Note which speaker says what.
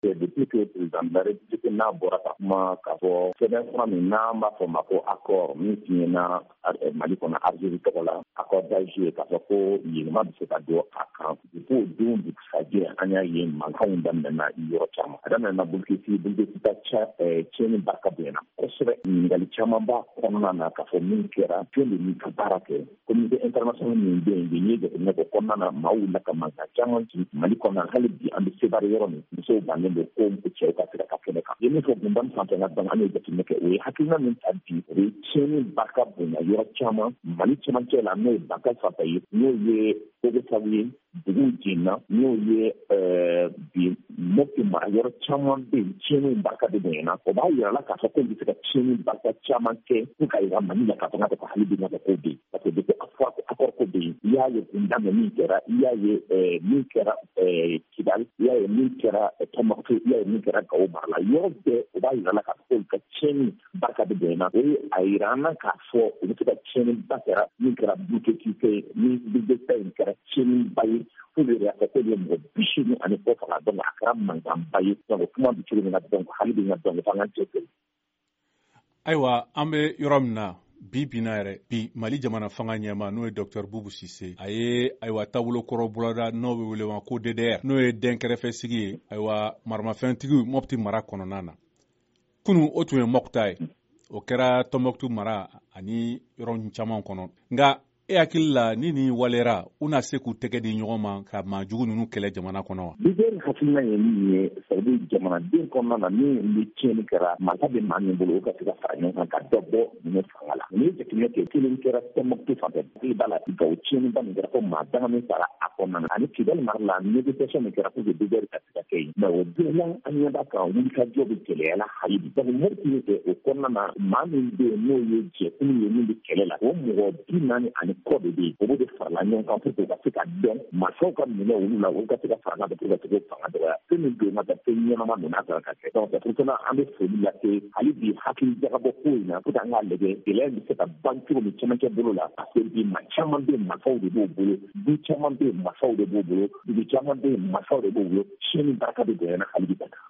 Speaker 1: Depuis que le président de la République n'a pas kuma k'a fɔ sɛbɛnfura min n'an b'a fɔ ma ko accord min signena Mali kɔnɔ Algérie tɔgɔ la accord d'Alger k'a fɔ ko yɛlɛma bɛ se ka don a kan ko don dugusajɛ an y'a ye mankanw daminɛna yɔrɔ caman a daminɛna Bulkisi ta tiɲɛni barika bonyana kosɛbɛ ɲininkali caman b'a kɔnɔna na k'a fɔ min kɛra jɔn de min ka baara kɛ communauté internationale min bɛ yen n'i ye jateminɛ kɛ kɔnɔna na maaw wulila ka mankan caman ci Mali kɔnɔna hali bi an bɛ sebari yɔrɔ min musow bannen don ko cɛw ka se ka kɛnɛ kan ye min fɔ Gundam Santana dɔn an ye jateminɛ kɛ o ye hakilina min ta bi o ye tiɲɛni barika bonya yɔrɔ caman Mali cɛmancɛ la n'o ye Bakary Fata ye n'o ye Obesawu ye dugu jenina n'o ye bi Mopti mara yɔrɔ caman bɛ yen tiɲɛniw barika de bonyana o b'a yira la k'a fɔ ko bɛ se ka tiɲɛni barika caman kɛ pour ka yira Mali la k'a fɔ ka hali bi ka ko bɛ yen parce que depuis accord ko bɛ yen i y'a ye Gundam min kɛra i y'a ye min kɛra Kidali i y'a ye min kɛra Tombouctou i y'a ye min kɛra Gao mara la yɔrɔ bɛɛ o b'a yira la k'a fɔ ko ka tiɲɛni barika de bonyana o ye a yira an na k'a fɔ o bɛ se ka tiɲɛni ba kɛra min kɛra Bulkisi ni Bulkisi in kɛra tiɲɛni ba ye pour le y'a fɔ ko ye mɔgɔ 80 ani kɔ faga donc a kɛra mankan ba ye donc kuma bɛ cogo min na donc hali bi n ka donc f'an ka cɛ
Speaker 2: ayiwa an bɛ yɔrɔ min na bi na yɛrɛ bi Mali jamana fanga ɲɛma n'o ye Dr Boubou Cissé a ye ayiwa taabolo kɔrɔ boloda n'o bɛ wele ma ko DDR n'o ye dɛnkɛrɛfɛsigi ye ayiwa maramafɛntigiw Mopti mara kɔnɔna na kunun o tun ye Mopti ye o kɛra Tombouctou mara ani yɔrɔ caman kɔnɔ nka e hakili la ni nin walera u na se k'u tɛgɛ di ɲɔgɔn ma ka maajugu ninnu kɛlɛ jamana kɔnɔ wa
Speaker 1: DDR hakilina ye min ye c'est-à-dire jamanaden kɔnɔna na min ni tiɲɛni kɛra mankan bɛ maa min bolo o ka se ka fara ɲɔgɔn kan ka dɔ bɔ nin fanga la ni jateminɛ kɛ kelen kɛra Tombouctou fanfɛ i b'a la ka o tiɲɛni ba min kɛra ko maa dama min sara a kɔnɔna na ani Kidali mara la négociation min kɛra pour que DDR ka se ka kɛ yen mais o don la an ɲɛ b'a kan wulikajɔ bɛ gɛlɛya la hali bi donc Mopti ye kɛ o kɔnɔna na maa min bɛ yen n'o ye jɛkulu ye min bɛ kɛlɛ la o mɔgɔ 40 ani kɔ de bɛ yen o de farala ɲɔgɔn kan pour que u ka se ka dɔn masaw ka minɛ olu la olu ka se ka fara ɲɔgɔn kan pour que ka se k'o fanga dɔgɔya fɛn min don ka fɛn ɲɛnama don n'a sɔrɔ ka kɛ donc c'est pour cela an bɛ foli lase hali bi hakili jagabɔ ko in na pour que an k'a lajɛ gɛlɛya bɛ se ka ban cogo min cɛmancɛ bolo la parce que bi maa caman bɛ yen masaw de b'o bolo du caman bɛ yen masaw de b'o bolo dugu caman bɛ yen masaw de b'o bolo tiɲɛni barika bɛ bonya hali bi ka